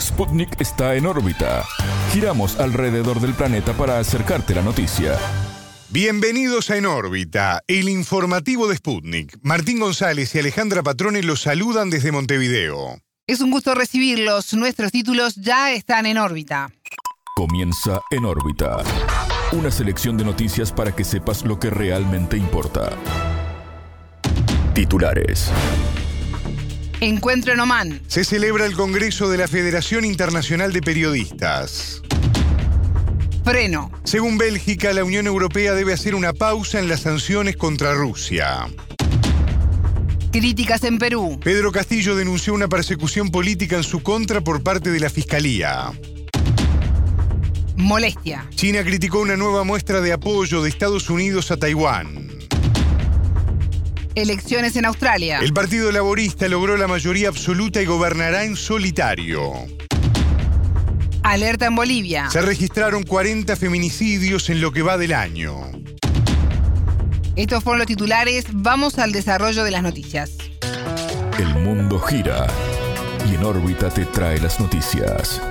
Sputnik está en órbita. Giramos alrededor del planeta para acercarte la noticia. Bienvenidos a En órbita, el informativo de Sputnik. Martín González y Alejandra Patrone los saludan desde Montevideo. Es un gusto recibirlos. Nuestros títulos ya están en órbita. Comienza En órbita. Una selección de noticias para que sepas lo que realmente importa. Titulares. Encuentro en Omán. Se celebra el Congreso de la Federación Internacional de Periodistas. Freno. Según Bélgica, la Unión Europea debe hacer una pausa en las sanciones contra Rusia. Críticas en Perú. Pedro Castillo denunció una persecución política en su contra por parte de la Fiscalía. Molestia. China criticó una nueva muestra de apoyo de Estados Unidos a Taiwán. Elecciones en Australia. El Partido Laborista logró la mayoría absoluta y gobernará en solitario. Alerta en Bolivia. Se registraron 40 feminicidios en lo que va del año. Estos fueron los titulares. Vamos al desarrollo de las noticias. El mundo gira y En órbita te trae las noticias.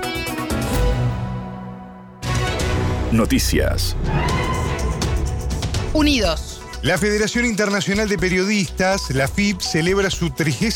Noticias. Unidos. La Federación Internacional de Periodistas, la FIP, celebra su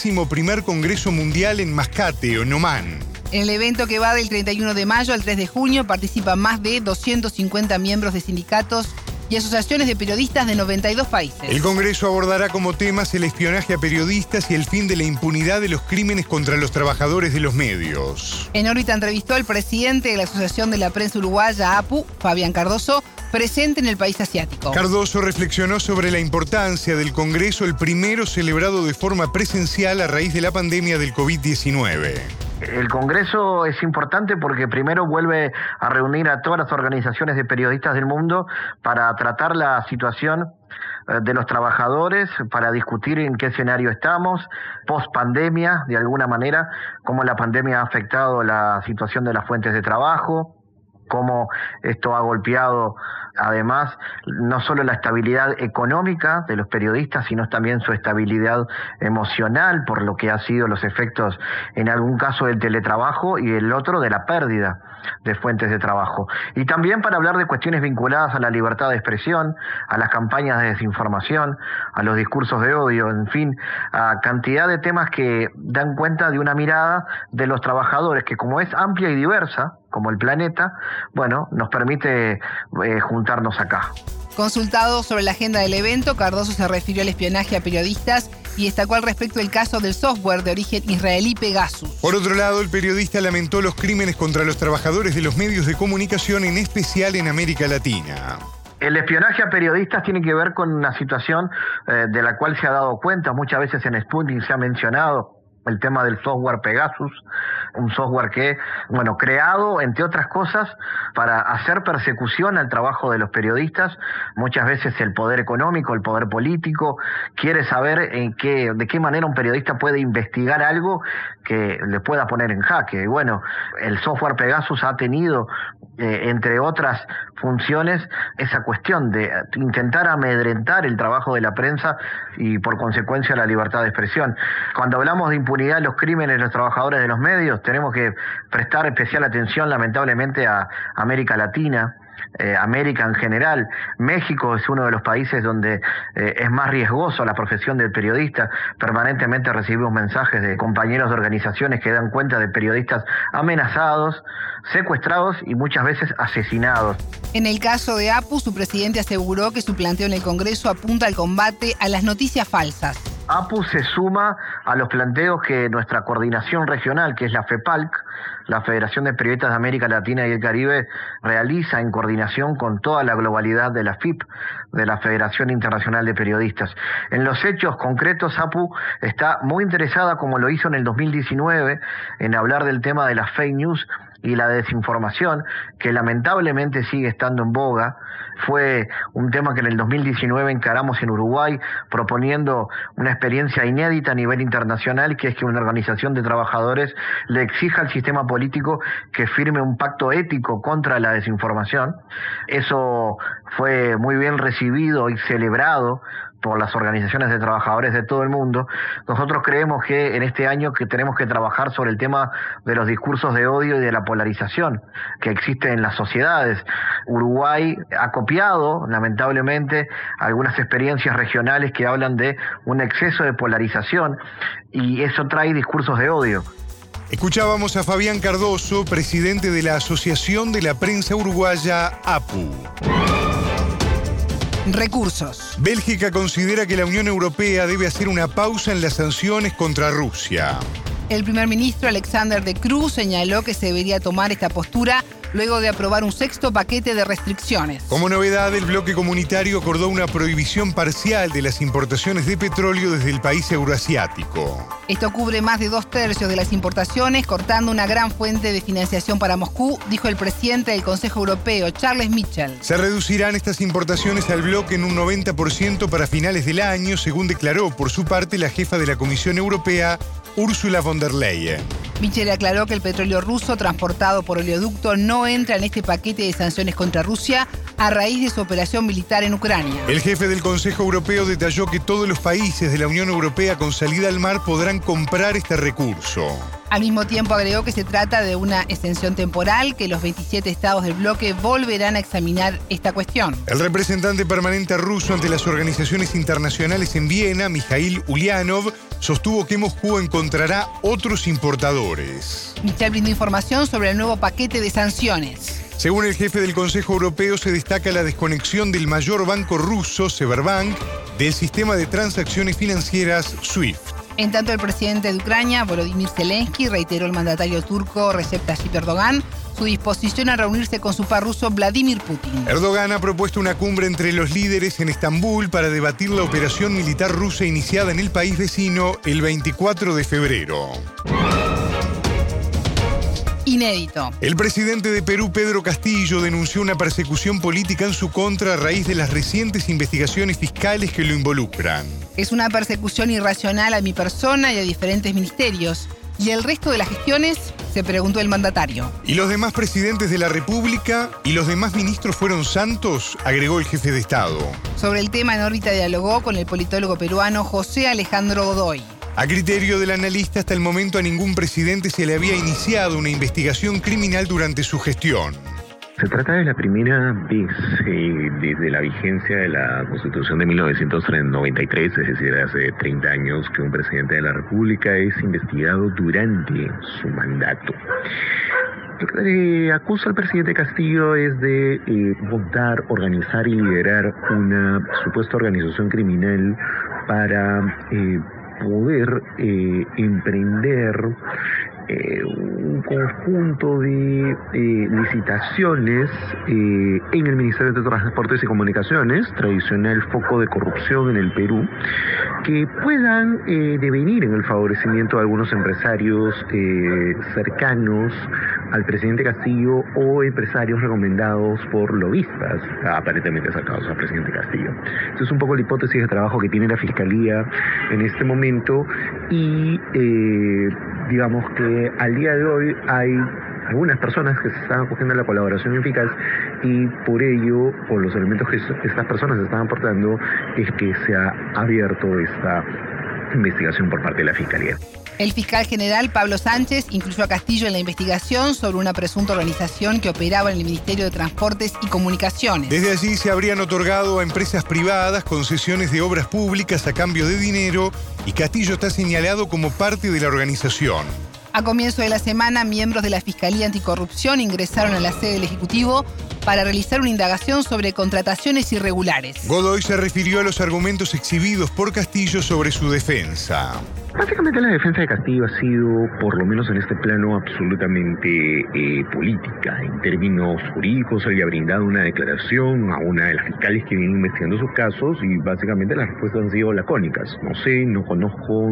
31º Congreso Mundial en Mascate, en Omán. En el evento que va del 31 de mayo al 3 de junio participan más de 250 miembros de sindicatos y asociaciones de periodistas de 92 países. El Congreso abordará como temas el espionaje a periodistas y el fin de la impunidad de los crímenes contra los trabajadores de los medios. En órbita entrevistó al presidente de la Asociación de la Prensa Uruguaya, APU, Fabián Cardoso, presente en el país asiático. Cardoso reflexionó sobre la importancia del Congreso, el primero celebrado de forma presencial a raíz de la pandemia del COVID-19. El Congreso es importante porque primero vuelve a reunir a todas las organizaciones de periodistas del mundo para tratar la situación de los trabajadores, para discutir en qué escenario estamos, post pandemia, de alguna manera, cómo la pandemia ha afectado la situación de las fuentes de trabajo, cómo esto ha golpeado además no solo la estabilidad económica de los periodistas, sino también su estabilidad emocional por lo que ha sido los efectos en algún caso del teletrabajo y el otro de la pérdida de fuentes de trabajo. Y también para hablar de cuestiones vinculadas a la libertad de expresión, a las campañas de desinformación, a los discursos de odio, en fin, a cantidad de temas que dan cuenta de una mirada de los trabajadores que, como es amplia y diversa, como el planeta, bueno, nos permite juntarnos acá. Consultado sobre la agenda del evento, Cardoso se refirió al espionaje a periodistas y destacó al respecto el caso del software de origen israelí Pegasus. Por otro lado, el periodista lamentó los crímenes contra los trabajadores de los medios de comunicación, en especial en América Latina. El espionaje a periodistas tiene que ver con una situación de la cual se ha dado cuenta, muchas veces en Sputnik se ha mencionado el tema del software Pegasus, un software que, creado, entre otras cosas, para hacer persecución al trabajo de los periodistas. Muchas veces el poder económico, el poder político, quiere saber de qué manera un periodista puede investigar algo que le pueda poner en jaque. Y bueno, el software Pegasus ha tenido, entre otras funciones, esa cuestión de intentar amedrentar el trabajo de la prensa y, por consecuencia, la libertad de expresión. Cuando hablamos de impunidad de los crímenes de los trabajadores de los medios, tenemos que prestar especial atención, lamentablemente, a América Latina, América en general. México es uno de los países donde es más riesgoso la profesión del periodista. Permanentemente recibimos mensajes de compañeros de organizaciones que dan cuenta de periodistas amenazados, secuestrados y muchas veces asesinados. En el caso de APU, su presidente aseguró que su planteo en el Congreso apunta al combate a las noticias falsas. APU se suma a los planteos que nuestra coordinación regional, que es la FEPALC, la Federación de Periodistas de América Latina y el Caribe, realiza en coordinación con toda la globalidad de la FIP, de la Federación Internacional de Periodistas. En los hechos concretos, APU está muy interesada, como lo hizo en el 2019, en hablar del tema de las fake news y la desinformación, que lamentablemente sigue estando en boga. Fue un tema que en el 2019 encaramos en Uruguay, proponiendo una experiencia inédita a nivel internacional, que es que una organización de trabajadores le exija al sistema político que firme un pacto ético contra la desinformación. Eso fue muy bien recibido y celebrado por las organizaciones de trabajadores de todo el mundo. Nosotros creemos que en este año que tenemos que trabajar sobre el tema de los discursos de odio y de la polarización que existe en las sociedades. Uruguay ha copiado, lamentablemente, algunas experiencias regionales que hablan de un exceso de polarización y eso trae discursos de odio. Escuchábamos a Fabián Cardoso, presidente de la Asociación de la Prensa Uruguaya, APU. Recursos. Bélgica considera que la Unión Europea debe hacer una pausa en las sanciones contra Rusia. El primer ministro Alexander De Croo señaló que se debería tomar esta postura luego de aprobar un sexto paquete de restricciones. Como novedad, el bloque comunitario acordó una prohibición parcial de las importaciones de petróleo desde el país euroasiático. Esto cubre más de 2/3 de las importaciones, cortando una gran fuente de financiación para Moscú, dijo el presidente del Consejo Europeo, Charles Michel. Se reducirán estas importaciones al bloque en un 90% para finales del año, según declaró por su parte la jefa de la Comisión Europea, Ursula von der Leyen. Michel aclaró que el petróleo ruso transportado por oleoducto no entra en este paquete de sanciones contra Rusia a raíz de su operación militar en Ucrania. El jefe del Consejo Europeo detalló que todos los países de la Unión Europea con salida al mar podrán comprar este recurso. Al mismo tiempo agregó que se trata de una extensión temporal, que los 27 estados del bloque volverán a examinar esta cuestión. El representante permanente ruso ante las organizaciones internacionales en Viena, Mikhail Ulyanov, sostuvo que Moscú encontrará otros importadores. Michel brindó información sobre el nuevo paquete de sanciones. Según el jefe del Consejo Europeo, se destaca la desconexión del mayor banco ruso, Seberbank, del sistema de transacciones financieras SWIFT. En tanto, el presidente de Ucrania, Volodymyr Zelensky, reiteró al mandatario turco Recep Tayyip Erdogan su disposición a reunirse con su par ruso Vladimir Putin. Erdogan ha propuesto una cumbre entre los líderes en Estambul para debatir la operación militar rusa iniciada en el país vecino el 24 de febrero. Inédito. El presidente de Perú, Pedro Castillo, denunció una persecución política en su contra a raíz de las recientes investigaciones fiscales que lo involucran. Es una persecución irracional a mi persona y a diferentes ministerios. ¿Y el resto de las gestiones? Se preguntó el mandatario. ¿Y los demás presidentes de la República y los demás ministros fueron santos?, agregó el jefe de Estado. Sobre el tema, en órbita dialogó con el politólogo peruano José Alejandro Godoy. A criterio del analista, hasta el momento a ningún presidente se le había iniciado una investigación criminal durante su gestión. Se trata de la primera vez desde la vigencia de la Constitución de 1993, es decir, hace 30 años, que un presidente de la República es investigado durante su mandato. Lo que acusa al presidente Castillo es de montar, organizar y liderar una supuesta organización criminal para poder emprender un conjunto de licitaciones en el Ministerio de Transportes y Comunicaciones, tradicional foco de corrupción en el Perú, que puedan devenir en el favorecimiento de algunos empresarios cercanos al presidente Castillo o empresarios recomendados por lobistas aparentemente sacados al presidente Castillo. Esa es un poco la hipótesis de trabajo que tiene la Fiscalía en este momento y digamos que al día de hoy hay algunas personas que se están acogiendo a la colaboración eficaz y por ello, por los elementos que estas personas están aportando, es que se ha abierto esta investigación por parte de la Fiscalía. El fiscal general Pablo Sánchez incluyó a Castillo en la investigación sobre una presunta organización que operaba en el Ministerio de Transportes y Comunicaciones. Desde allí se habrían otorgado a empresas privadas concesiones de obras públicas a cambio de dinero y Castillo está señalado como parte de la organización. A comienzo de la semana, miembros de la Fiscalía Anticorrupción ingresaron a la sede del Ejecutivo para realizar una indagación sobre contrataciones irregulares. Godoy se refirió a los argumentos exhibidos por Castillo sobre su defensa. Básicamente la defensa de Castillo ha sido, por lo menos en este plano, absolutamente política. En términos jurídicos, él le ha brindado una declaración a una de las fiscales que viene investigando sus casos y básicamente las respuestas han sido lacónicas. No sé, no conozco,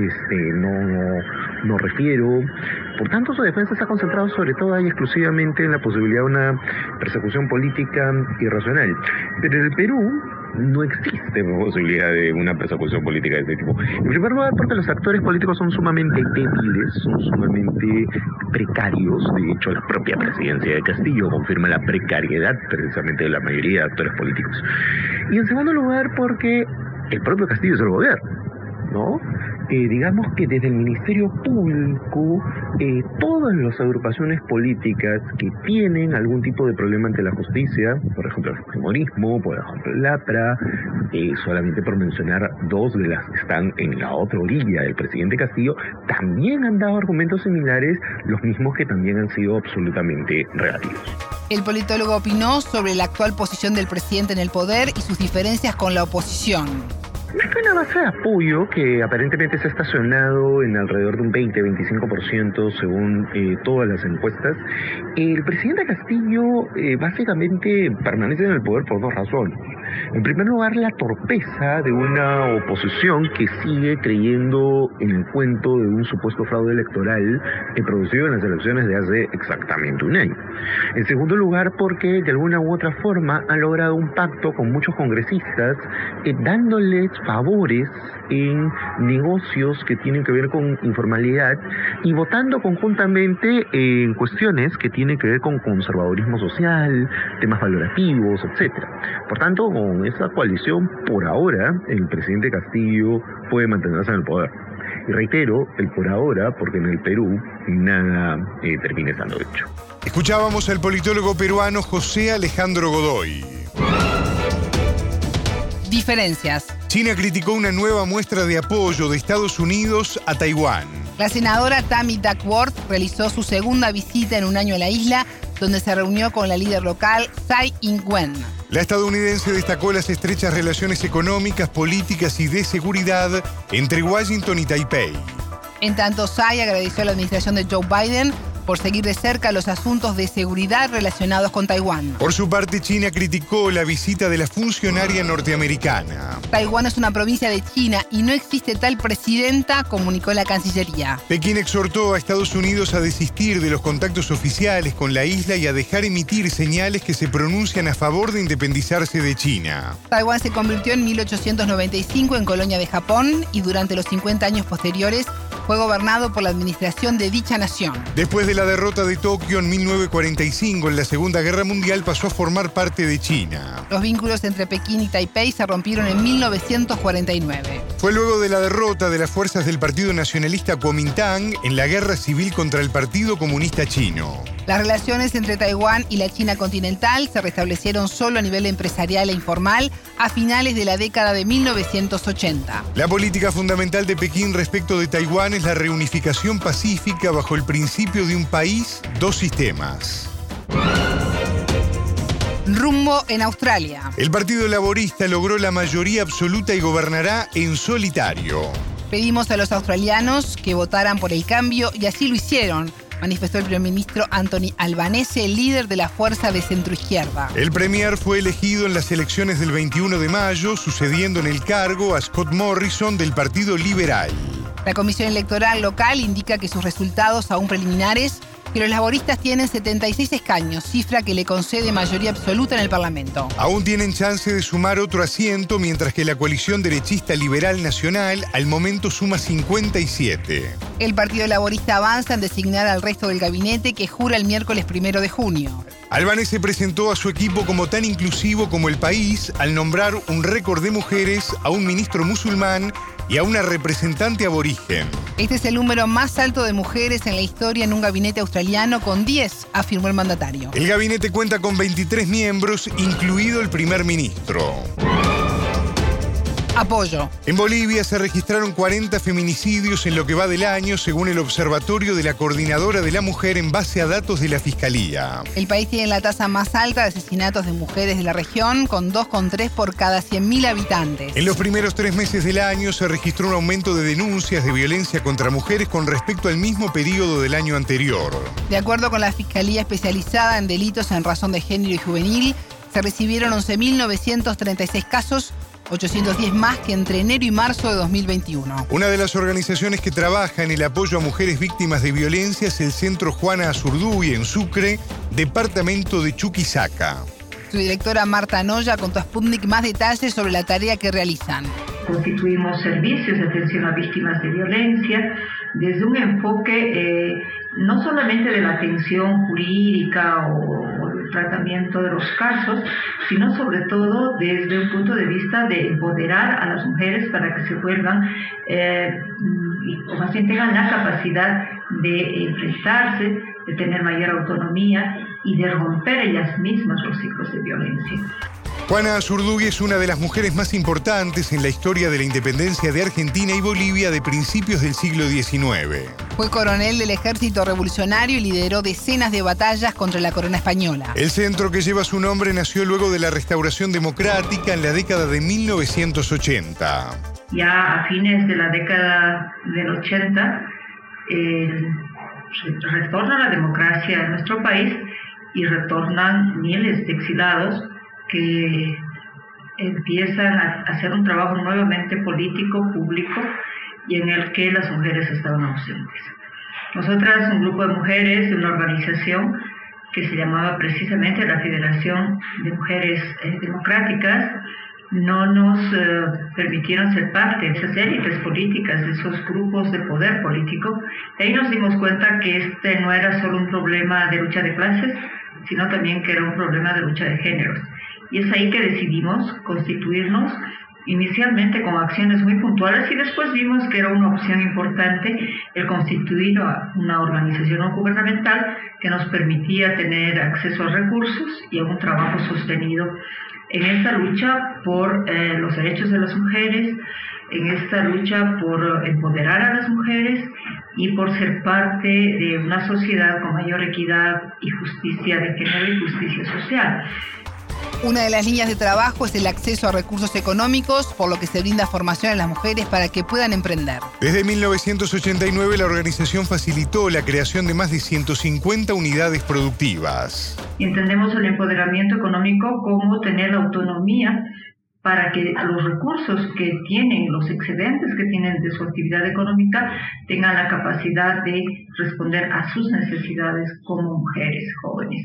no refiero. Por tanto, su defensa está concentrada sobre todo y exclusivamente en la posibilidad de una persecución política irracional. Pero en el Perú no existe posibilidad de una persecución política de este tipo. En primer lugar, porque los actores políticos son sumamente débiles, son sumamente precarios. De hecho, la propia presidencia de Castillo confirma la precariedad precisamente de la mayoría de actores políticos. Y en segundo lugar, porque el propio Castillo es el gobierno, ¿no? Digamos que desde el Ministerio Público, todas las agrupaciones políticas que tienen algún tipo de problema ante la justicia, por ejemplo el fujimorismo, por ejemplo el APRA, solamente por mencionar dos de las que están en la otra orilla del presidente Castillo, también han dado argumentos similares, los mismos que también han sido absolutamente negativos. El politólogo opinó sobre la actual posición del presidente en el poder y sus diferencias con la oposición. Más que una base de apoyo que aparentemente se ha estacionado en alrededor de un 20-25% según todas las encuestas, el presidente Castillo básicamente permanece en el poder por dos razones. En primer lugar, la torpeza de una oposición que sigue creyendo en el cuento de un supuesto fraude electoral producido en las elecciones de hace exactamente un año. En segundo lugar, porque de alguna u otra forma han logrado un pacto con muchos congresistas dándoles favores en negocios que tienen que ver con informalidad y votando conjuntamente en cuestiones que tienen que ver con conservadurismo social, temas valorativos, etcétera. Por tanto, con esa coalición, por ahora, el presidente Castillo puede mantenerse en el poder. Y reitero, el por ahora, porque en el Perú nada termina estando hecho. Escuchábamos al politólogo peruano José Alejandro Godoy. Diferencias. China criticó una nueva muestra de apoyo de Estados Unidos a Taiwán. La senadora Tammy Duckworth realizó su segunda visita en un año a la isla, donde se reunió con la líder local Tsai Ing-wen. La estadounidense destacó las estrechas relaciones económicas, políticas y de seguridad entre Washington y Taipei. En tanto, Tsai agradeció a la administración de Joe Biden por seguir de cerca los asuntos de seguridad relacionados con Taiwán. Por su parte, China criticó la visita de la funcionaria norteamericana. Taiwán es una provincia de China y no existe tal presidenta, comunicó la Cancillería. Pekín exhortó a Estados Unidos a desistir de los contactos oficiales con la isla y a dejar emitir señales que se pronuncian a favor de independizarse de China. Taiwán se convirtió en 1895 en colonia de Japón y durante los 50 años posteriores fue gobernado por la administración de dicha nación. Después de la derrota de Tokio en 1945 en la Segunda Guerra Mundial, pasó a formar parte de China. Los vínculos entre Pekín y Taipei se rompieron en 1949. Fue luego de la derrota de las fuerzas del Partido Nacionalista Kuomintang en la guerra civil contra el Partido Comunista Chino. Las relaciones entre Taiwán y la China continental se restablecieron solo a nivel empresarial e informal a finales de la década de 1980. La política fundamental de Pekín respecto de Taiwán es la reunificación pacífica bajo el principio de un país, dos sistemas. Rumbo en Australia. El Partido Laborista logró la mayoría absoluta y gobernará en solitario. Pedimos a los australianos que votaran por el cambio y así lo hicieron, manifestó el primer ministro Anthony Albanese, líder de la fuerza de centroizquierda. El premier fue elegido en las elecciones del 21 de mayo, sucediendo en el cargo a Scott Morrison del Partido Liberal. La Comisión Electoral local indica que sus resultados, aún preliminares, que los laboristas tienen 76 escaños, cifra que le concede mayoría absoluta en el Parlamento. Aún tienen chance de sumar otro asiento, mientras que la coalición derechista liberal nacional al momento suma 57. El Partido Laborista avanza en designar al resto del gabinete que jura el miércoles 1 de junio. Albanese presentó a su equipo como tan inclusivo como el país al nombrar un récord de mujeres, a un ministro musulmán y a una representante aborigen. Este es el número más alto de mujeres en la historia en un gabinete australiano, con 10, afirmó el mandatario. El gabinete cuenta con 23 miembros, incluido el primer ministro. Apoyo. En Bolivia se registraron 40 feminicidios en lo que va del año, según el Observatorio de la Coordinadora de la Mujer en base a datos de la Fiscalía. El país tiene la tasa más alta de asesinatos de mujeres de la región, con 2,3 por cada 100.000 habitantes. En los primeros 3 meses del año se registró un aumento de denuncias de violencia contra mujeres con respecto al mismo periodo del año anterior. De acuerdo con la Fiscalía Especializada en Delitos en Razón de Género y Juvenil, se recibieron 11.936 casos, 810 más que entre enero y marzo de 2021. Una de las organizaciones que trabaja en el apoyo a mujeres víctimas de violencia es el Centro Juana Azurduy en Sucre, departamento de Chuquisaca. Su directora Marta Noya contó a Sputnik más detalles sobre la tarea que realizan. Constituimos servicios de atención a víctimas de violencia desde un enfoque no solamente de la atención jurídica o tratamiento de los casos, sino sobre todo desde un punto de vista de empoderar a las mujeres para que se vuelvan, o más bien tengan la capacidad de enfrentarse, de tener mayor autonomía y de romper ellas mismas los ciclos de violencia. Juana Azurduy es una de las mujeres más importantes en la historia de la independencia de Argentina y Bolivia de principios del siglo XIX. Fue coronel del Ejército Revolucionario y lideró decenas de batallas contra la corona española. El centro que lleva su nombre nació luego de la Restauración Democrática en la década de 1980. Ya a fines de la década del 80 retorna la democracia a nuestro país y retornan miles de exilados que empiezan a hacer un trabajo nuevamente político, público, y en el que las mujeres estaban ausentes. Nosotras, un grupo de mujeres de una organización que se llamaba precisamente la Federación de Mujeres Democráticas, no nos permitieron ser parte de esas élites políticas, de esos grupos de poder político. Y ahí nos dimos cuenta que este no era solo un problema de lucha de clases, sino también que era un problema de lucha de géneros. Y es ahí que decidimos constituirnos inicialmente con acciones muy puntuales y después vimos que era una opción importante el constituir una organización no gubernamental que nos permitía tener acceso a recursos y a un trabajo sostenido en esta lucha por los derechos de las mujeres, en esta lucha por empoderar a las mujeres y por ser parte de una sociedad con mayor equidad y justicia de género y justicia social. Una de las líneas de trabajo es el acceso a recursos económicos, por lo que se brinda formación a las mujeres para que puedan emprender. Desde 1989 la organización facilitó la creación de más de 150 unidades productivas. Entendemos el empoderamiento económico como tener la autonomía para que los recursos que tienen, los excedentes que tienen de su actividad económica, tengan la capacidad de responder a sus necesidades como mujeres jóvenes.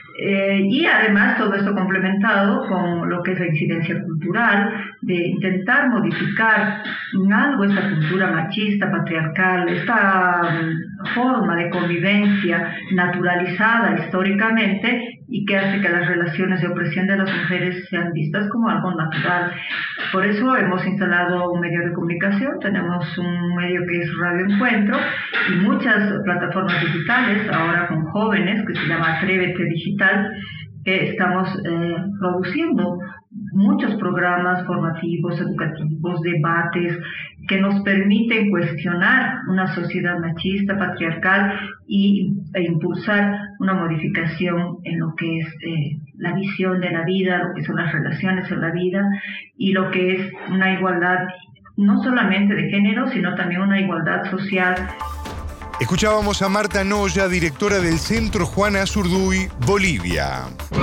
Y además todo esto complementado con lo que es la incidencia cultural, de intentar modificar en algo esta cultura machista, patriarcal, esta forma de convivencia naturalizada históricamente y que hace que las relaciones de opresión de las mujeres sean vistas como algo natural. Por eso hemos instalado un medio de comunicación, tenemos un medio que es Radio Encuentro y muchas plataformas digitales, ahora con jóvenes, que se llama Atrévete Digital, que estamos produciendo muchos programas formativos, educativos, debates que nos permiten cuestionar una sociedad machista, patriarcal e impulsar una modificación en lo que es la visión de la vida, lo que son las relaciones en la vida y lo que es una igualdad no solamente de género, sino también una igualdad social. Escuchábamos a Marta Noya, directora del Centro Juana Azurduy, Bolivia.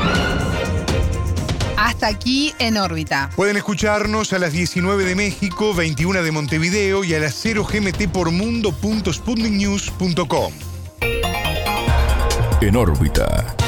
Hasta aquí En órbita. Pueden escucharnos a las 19 de México, 21 de Montevideo y a las 0 GMT por mundo.sputniknews.com. En órbita.